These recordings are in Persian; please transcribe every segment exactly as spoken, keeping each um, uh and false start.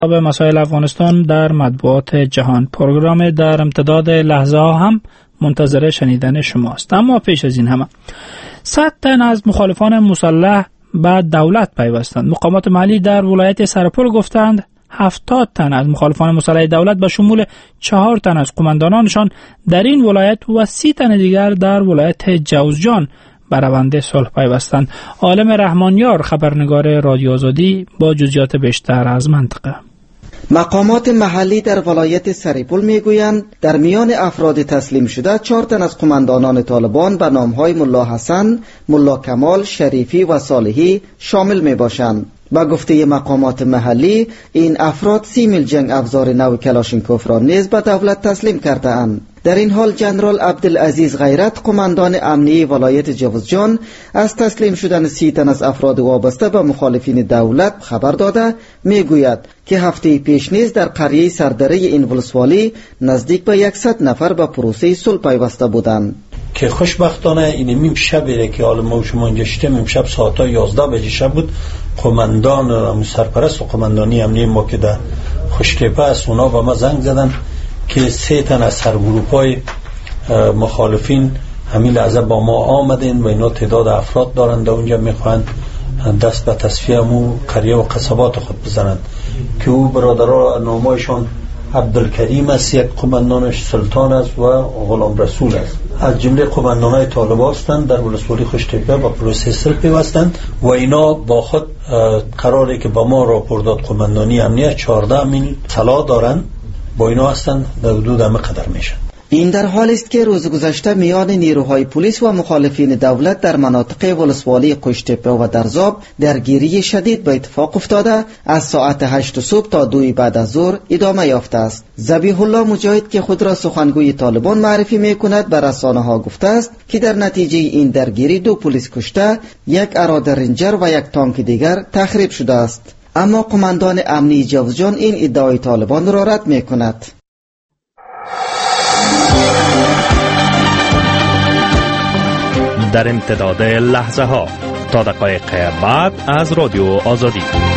به مسائل افغانستان در مطبوعات جهان. پروگرام در امتداد لحظه ها هم منتظر شنیدن شماست. اما پیش از این همه صد تن از مخالفان مسلح به دولت پیوستند. مقامات محلی در ولایت سرپل گفتند هفتاد تن از مخالفان مسلح دولت به شمول چهار تن از قماندانانشان در این ولایت و سی تن دیگر در ولایت جوزجان به روند صلح پیوستند. عالم رحمانیار، خبرنگار رادیو آزادی، با جزئیات بیشتر از منطقه. مقامات محلی در ولایت سرپل میگویند در میان افراد تسلیم شده چهار تن از قماندانان طالبان به نامهای ملا حسن، ملا کمال، شریفی و صالحی شامل می باشند. با گفته مقامات محلی این افراد سی میل جنگ افزار نو کلاشینکوف را نیز به دولت تسلیم کرده اند. در این حال جنرال عبدالعزیز غیرت، قماندان امنیه ولایت جوزجان، از تسلیم شدن سی تن از افراد وابسته به مخالفین دولت خبر داده میگوید که هفته پیش نیز در قریه سردره این ولسوالی نزدیک به صد نفر به پروسه صلح پیوسته بودند. که خوشبختانه این میم شبیه که حالا ما شما اینجا شدیم امشب ساعت یازده بجه شب بود، قماندان سرپرست و قماندانی امنیه ما که در خوشتیپه است اونا به ما زنگ زدن که سه تن از هر گروپای مخالفین همین لحظه با ما آمدین و اینا تعداد افراد دارند و اونجا میخواهند دست به تصفیه مو قریه و قصبات خود بزنند که او برادرها نامایشان عبدالکریم است، یک قماندانش سلطان است و غلام رسول است. از جمله قماندانای طالبان هستند در ولسوالی خوشتیپه با پروسه صلح پیوستند و اینا با خود قراره که با ما راپور داد قماندانی امنیت چهارده میل طلا دارند، با اینا هستند در حدود همه قدر میشن. این در حال است که روز گذشته میان نیروهای پلیس و مخالفین دولت در مناطق ولسوالی قشتیپه و درزاب درگیری شدید به اتفاق افتاده از ساعت هشت صبح تا دو بعد از ظهر ادامه یافته است. ذبیح الله مجاهد که خود را سخنگوی طالبان معرفی میکند به رسانه ها گفته است که در نتیجه این درگیری دو پلیس کشته، یک اراده رنجر و یک تانک دیگر تخریب شده است. اما قماندان امنی جوزجان این ادعای طالبان را رد میکند. در امتداد لحظه ها تا دقایق بعد از رادیو آزادی.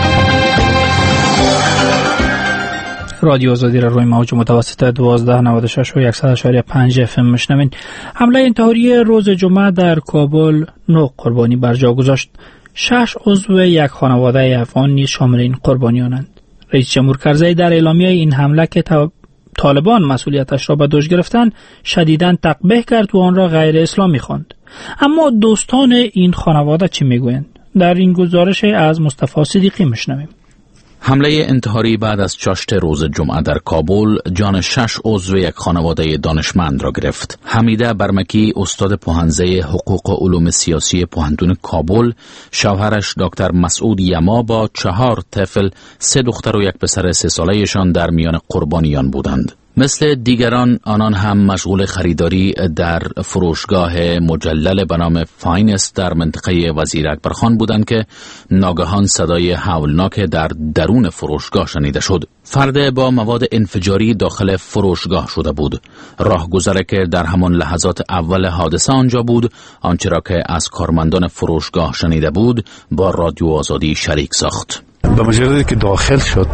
رادیو آزادی را روی موج متوسط دوازده نود و شش و صد و شش و پنج اف ام میشنوین. حمله انتحاری روز جمعه در کابل نه قربانی بر جا گذاشت. شش عضو یک خانواده افغان نیز شامل این قربانیانند. رئیس جمهور کرزی در اعلامیه این حمله که طالبان مسئولیتش را به دوش گرفتند شدیداً تقبیح کرد و آن را غیر اسلامی خواند. اما دوستان این خانواده چی میگویند؟ در این گزارش از مصطفی صدیقی میشنویم. حمله انتحاری بعد از چاشت روز جمعه در کابل جان شش عضو یک خانواده دانشمند را گرفت. حمیده برمکی، استاد پوهنزه حقوق علوم سیاسی پوهنتون کابل، شوهرش دکتر مسعود یما با چهار طفل، سه دختر و یک پسر سه ساله‌شان در میان قربانیان بودند. مثل دیگران آنان هم مشغول خریداری در فروشگاه مجلل به نام فاینست در منطقه وزیر اکبرخان بودند که ناگهان صدای هولناک در درون فروشگاه شنیده شد. فرد با مواد انفجاری داخل فروشگاه شده بود. راهگذر که در همان لحظات اول حادثه آنجا بود، آنچه را که از کارمندان فروشگاه شنیده بود با رادیو آزادی شریک ساخت. به مجردی که داخل شد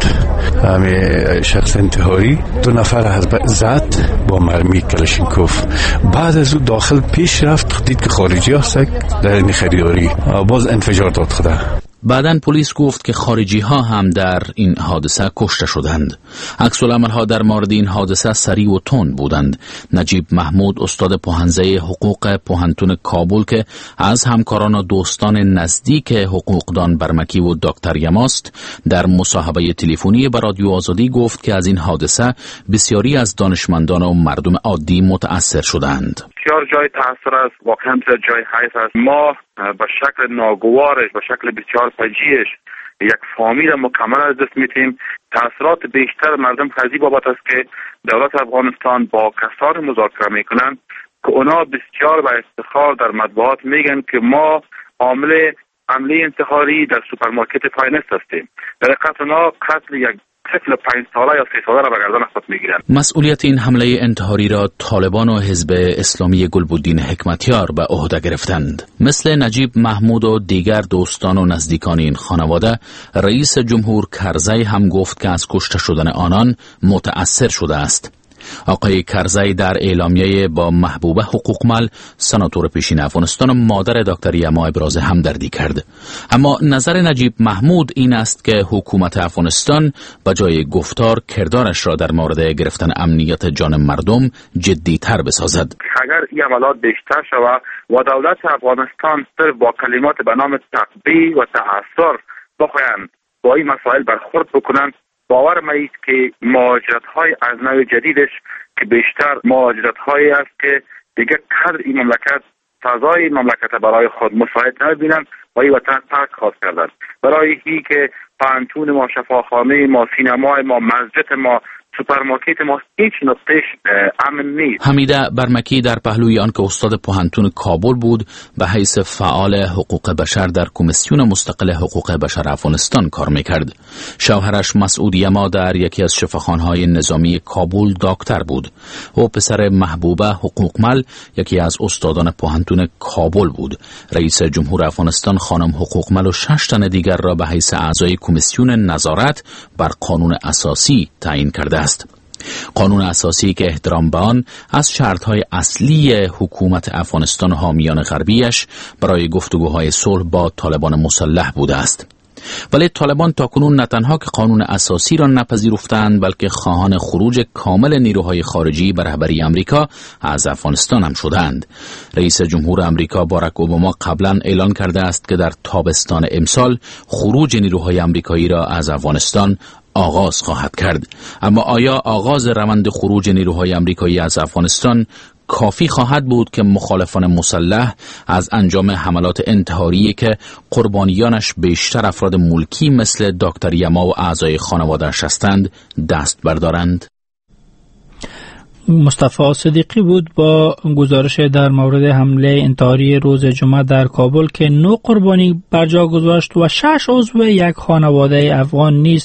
همه شخص انتحاری دو نفر از زد با مرمی کلاشینکوف. بعد از او داخل پیش رفت، دید که خارجی هست در این خریداری، باز انفجار داد خدا. بعداً پلیس گفت که خارجی ها هم در این حادثه کشته شدند. عکس العمل ها در مورد این حادثه سریع و تند بودند. نجیب محمود، استاد پوهنزه حقوق پوهنتون کابل که از همکاران و دوستان نزدیک حقوقدان برمکی و دکتر یماست، در مصاحبه تلفنی با رادیو آزادی گفت که از این حادثه بسیاری از دانشمندان و مردم عادی متأثر شدند. بسیار جای تأثیر است، واقعا جای حیف است. ما به شکل ناگوارش، به شکل بسیار فجیعش یک فامیل مکمل از دست میتیم. تأثیرات بیشتر مردم خزی بابت است که دولت افغانستان با کسان مذاکره میکنند که اونا بسیار با افتخار در مطبوعات میگن که ما عامل حمله انتحاری در سوپرمارکت فاینست هستیم. در حقیقت اونا قتل یک طفل پنج ساله یا سه ساله را به گردن خود میگیرند. مسئولیت این حمله انتحاری را طالبان و حزب اسلامی گلبدین حکمتیار به عهده گرفتند. مثل نجیب محمود و دیگر دوستان و نزدیکان این خانواده، رئیس جمهور کرزی هم گفت که از کشته شدن آنان متأثر شده است. آقای کرزی در اعلامیه با محبوبه حقوقمل، سناتور پیشین افغانستان و مادر دکتر یما ابراز همدردی کرد. اما نظر نجیب محمود این است که حکومت افغانستان به جای گفتار کردارش را در مورد گرفتن امنیت جان مردم جدی تر بسازد. اگر این عملات بیشتر شود و دولت افغانستان صرف با کلمات به نام تقبیح و تعصر بخواهند با این مسائل برخورد بکنند، باور مایید که مهاجرت‌های از نوع جدیدش که بیشتر مهاجرت‌هایی است که دیگه قدر این مملکت فضای مملکت برای خود مساعد نمی‌بینند و این وطن ترک خواست کردند. برای هی که پانتون ما، شفاخانه ما، سینمای ما، مسجد ما، سوپرمارکت ما هیچ نقطهش امن نیست. حمیده برمکی در پهلوی آن که استاد پوهنتون کابل بود به حیث فعال حقوق بشر در کمیسیون مستقل حقوق بشر افغانستان کار میکرد. شوهرش مسعود یما در یکی از شفاخانه‌های نظامی کابل دکتر بود. او پسر محبوبه حقوقمل یکی از استادان پوهنتون کابل بود. رئیس جمهور افغانستان خانم حقوقمل و شش تن دیگر را به حیث اعضای کمیسیون نظارت بر قانون اساسی تعیین کرده است. قانون اساسی که احترام به آن از شرطهای اصلی حکومت افغانستان و حامیان غربیش برای گفتگوهای صلح با طالبان مسلح بوده است. ولی طالبان تاکنون نه تنها که قانون اساسی را نپذیرفتند بلکه خواهان خروج کامل نیروهای خارجی به رهبری امریکا از افغانستان هم شدند. رئیس جمهور امریکا باراک اوباما قبلا اعلان کرده است که در تابستان امسال خروج نیروهای امریکایی را از افغانستان آغاز خواهد کرد. اما آیا آغاز روند خروج نیروهای امریکایی از افغانستان کافی خواهد بود که مخالفان مسلح از انجام حملات انتحاری که قربانیانش بیشتر افراد ملکی مثل دکتر یما و اعضای خانواده‌اش هستند دست بردارند؟ مصطفی صدیقی بود با گزارش در مورد حمله انتحاری روز جمعه در کابل که نه قربانی بر جا گذاشت و شش عضو یک خانواده افغان نیز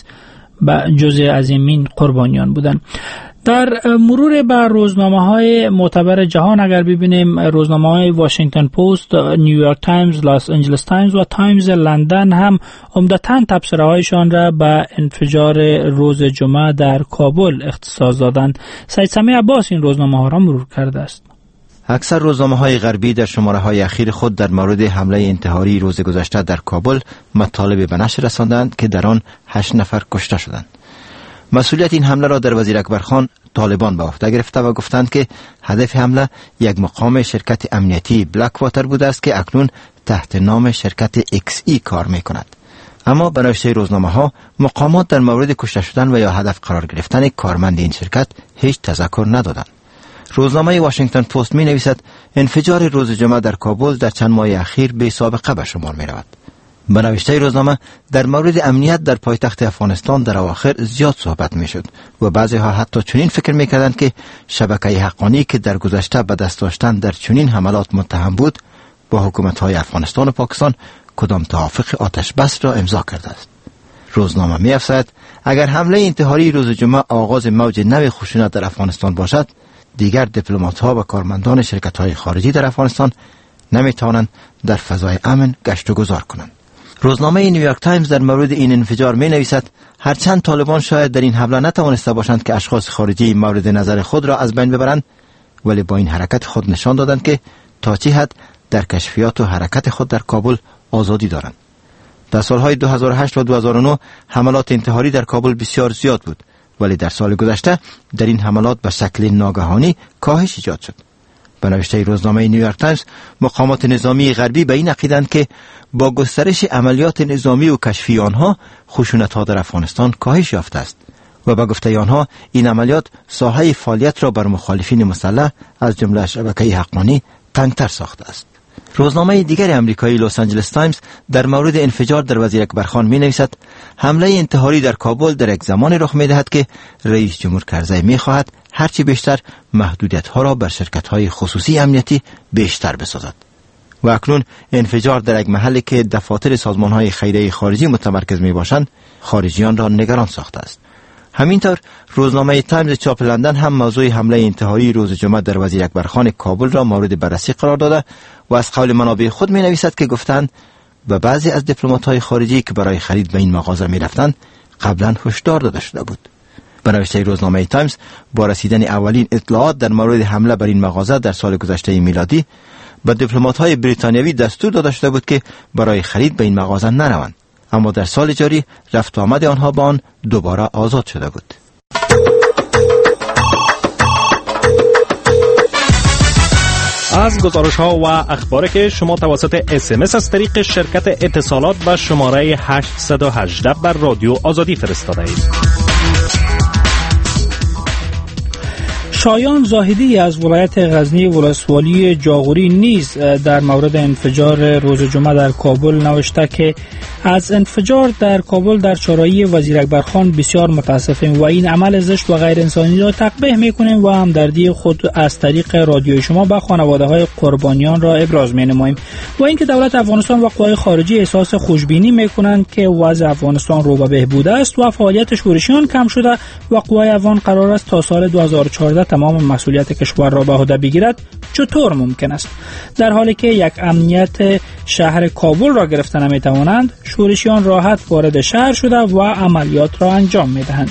جزء از این قربانیان بودند. در مرور بر روزنامه‌های معتبر جهان اگر ببینیم، روزنامه‌های واشنگتن پست، نیویورک تایمز، لاس آنجلس تایمز و تایمز لندن هم عمدتاً تبصره‌هایشان را به انفجار روز جمعه در کابل اختصاص دادند. سید سمیع عباس این روزنامه‌ها را مرور کرده است. اکثر روزنامه‌های غربی در شماره‌های اخیر خود در مورد حمله انتحاری روز گذشته در کابل مطالب به نشر رساندند که در آن هشت نفر کشته شدند. مسئولیت این حمله را در وزیر اکبر خان طالبان به عهده گرفته و گفتند که هدف حمله یک مقام شرکت امنیتی بلک واتر بوده است که اکنون تحت نام شرکت ایکس ای کار می کند. اما به نوشته روزنامه ها مقامات در مورد کشته شدن و یا هدف قرار گرفتن کارمند این شرکت هیچ تذکر ندادند. روزنامه واشنگتن پست می نویسد انفجار روز جمعه در کابل در چند ماه اخیر بی سابقه به شمار می رود. به نوشته روزنامه در مورد امنیت در پایتخت افغانستان در اواخر زیاد صحبت می شد و بعضی ها حتی چنین فکر می کردند که شبکه حقانی که در گذشته به دست داشتن در چنین حملات متهم بود با حکومت های افغانستان و پاکستان کدام توافق آتش بس را امضا کرده است. روزنامه می افزاید اگر حمله انتحاری روز جمعه آغاز موج نو خشونت در افغانستان باشد، دیگر دیپلمات ها و کارمندان شرکت های خارجی در افغانستان نمی توانند در فضای امن گشت و گذار کنند. روزنامه نیویورک تایمز در مورد این انفجار می نویسد هرچند طالبان شاید در این حمله نتوانسته باشند که اشخاص خارجی مورد نظر خود را از بین ببرند، ولی با این حرکت خود نشان دادند که تا چه حد در کشفیات و حرکت خود در کابل آزادی دارند. در سالهای دو هزار و هشت و دو هزار و نه حملات انتحاری در کابل بسیار زیاد بود، ولی در سال گذشته در این حملات به شکل ناگهانی کاهش ایجاد شد. به نوشته روزنامه نیویورک تایمز مقامات نظامی غربی به این عقیدند که با گسترش عملیات نظامی و کشفی آنها خشونت‌ها در افغانستان کاهش یافته است و به گفته آنها این عملیات ساحه فعالیت را بر مخالفین مسلح از جمله شبکه حقانی تنگتر ساخته است. روزنامه دیگر امریکایی لس آنجلس تایمز در مورد انفجار در وزیر اکبر خان می نویسد حمله انتحاری در کابل در یک زمان رخ می دهد که رئیس جمهور کرزی می خواهد هرچی بیشتر محدودیت ها را بر شرکت های خصوصی امنیتی بیشتر بسازد و اکنون انفجار در یک محلی که دفاتر سازمان های خیریه خارجی متمرکز می باشند خارجیان را نگران ساخته است. همینطور روزنامه تایمز چاپ لندن هم موضوع حمله انتحاری روز جمعه در وزیر اکبرخان کابل را مورد بررسی قرار داده و از قول منابع خود می نویسد که گفتند به بعضی از دیپلمات‌های خارجی که برای خرید به این مغازه می رفتند قبلا هشدار داده شده بود. به نوشته روزنامه تایمز، با رسیدن اولین اطلاعات در مورد حمله بر این مغازه در سال گذشته میلادی، به دیپلمات‌های بریتانیایی دستور داده شده بود که برای خرید به این مغازه نروند، اما در سال جاری رفت و آمد آنها با آن دوباره آزاد شده بود. از گزارش ها و اخباری که شما توسط اس ام اس از طریق شرکت اتصالات به شماره هشت یک هشت بر رادیو آزادی فرستاده اید. شایان زاهدی از ولایت غزنی ولسوالی جاغوری نیز در مورد انفجار روز جمعه در کابل نوشته که از انفجار در کابل در چارایی وزیر اکبرخان بسیار متاسفیم و این عمل زشت و غیر انسانی را تقبیح میکنیم و همدردی خود از طریق رادیوی شما به خانواده های قربانیان را ابراز مینماییم و اینکه دولت افغانستان و قوای خارجی احساس خوشبینی میکنند که وضع افغانستان رو به بهبود است و فعالیت شورشیان کم شده و قوای افغان قرار است تا سال دو هزار و چهارده تمام مسئولیت کشور را به عهده بگیرد، چطور ممکن است؟ در حالی که یک امنیت شهر کابل را گرفته نمیتوانند، شورشیان راحت وارد شهر شده و عملیات را انجام میدهند.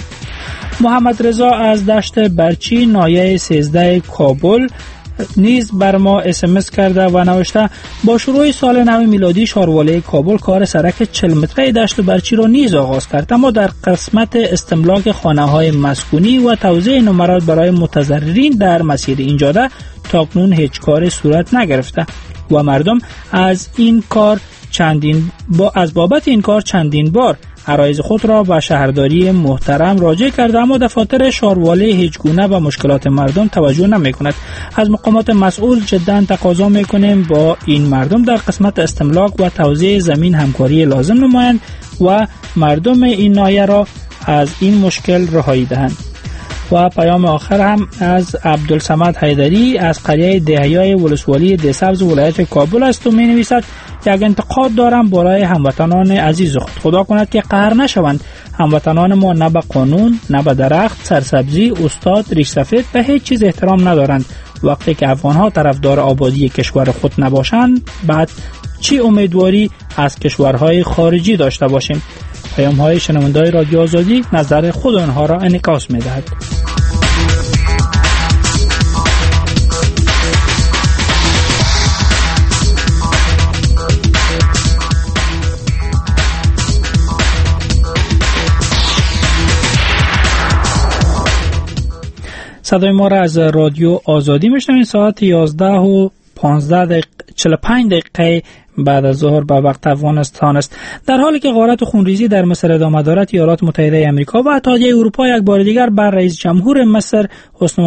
محمد رضا از دشت برچی نایه سیزده کابل نیز بر ما اس ام اس کرده و نوشته با شروع سال نو میلادی شاروالی کابل کار سرک چهل متره دشت برچی را نیز آغاز کرد، اما در قسمت استملاک خانه‌های مسکونی و توزیع نمرات برای متضررین در مسیر این جاده تاکنون هیچ کار صورت نگرفته و مردم از این کار چندین با از بابت این کار چندین بار عرایض خود را به شهرداری محترم راجع کرده، اما دفاتر شاروالی هیچ گونه به مشکلات مردم توجه نمی کند. از مقامات مسئول جدا تقاضا می کنیم با این مردم در قسمت استملاک و توزیع زمین همکاری لازم نمایند و مردم این ناحیه را از این مشکل رهایی دهند. و پیام آخر هم از عبدالصمد حیدری از قریه دهیای ولسوالی دهسبز ولایت کابل است و می نویسد یک انتقاد دارم برای هموطنان عزیز خود. خدا کند که قهر نشوند. هموطنان ما نه به قانون، نه به درخت، سرسبزی، استاد، ریش سفید به هیچ چیز احترام ندارند. وقتی که افغانها طرفدار آبادی کشور خود نباشند، بعد چی امیدواری از کشورهای خارجی داشته باشیم؟ پیام های شنوندای رادیو آزادی نظر خود آنها را انعکاس می دهد. صدای ما را از رادیو آزادی میشنوین. ساعت یازده و پانزده دقیقه چهل و پنج دقیقه بعد از ظهر به وقت افغانستان است. در حالی که غارت و خونریزی در مصر ادامه دارد، ایالات متحده آمریکا و اتحادیه اروپا یک بار دیگر بر رئیس جمهور مصر حسن